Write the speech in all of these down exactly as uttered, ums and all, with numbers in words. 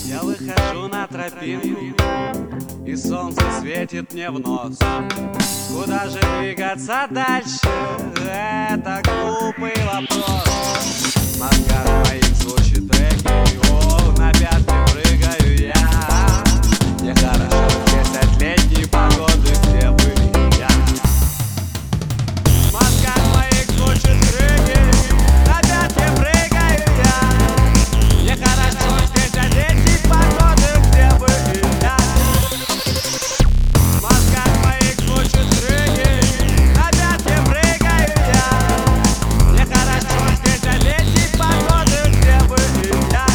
Я выхожу на тропинку, и солнце светит мне в нос. Куда же двигаться дальше? Это глупый вопрос. В мозгах моих звучит треки, о, на пятки прыгаю я. Мне хорошо здесь от летней погоды, где были я. В мозгах моих звучит треки, на пятки прыгаю я. Мне хорошо здесь от летней погоды, где были я. В мозгах моих звучит треки, на пятки прыгаю я. Мне хорошо здесь от летней погоды, где были я.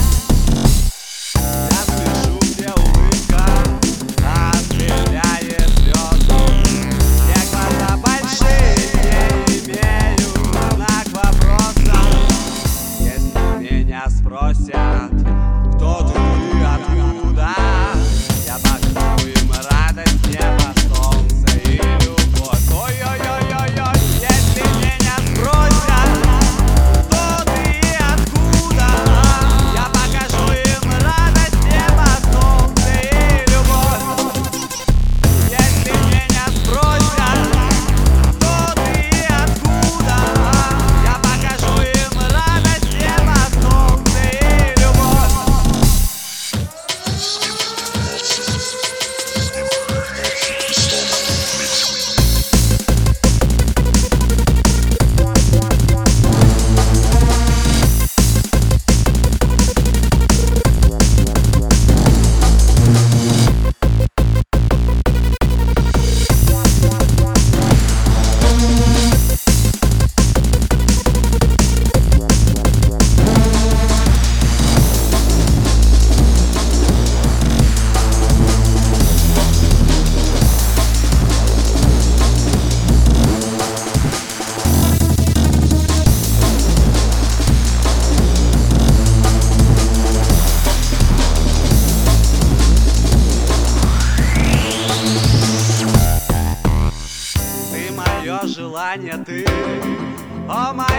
Я спешу, где улыбка отстреляет слезы. Мне глаза большие, не имею знак вопроса. Если меня спросят, кто ты и откуда, я покажу им радость, небо, солнце и любовь. Ой-ой-ой-ой-ой, если меня спросят, кто ты и откуда, я покажу им радость, небо, солнце и любовь. Если меня спросят, кто ты и откуда, я покажу им радость, небо, солнце и любовь. Ты мое желание, ты, о, моя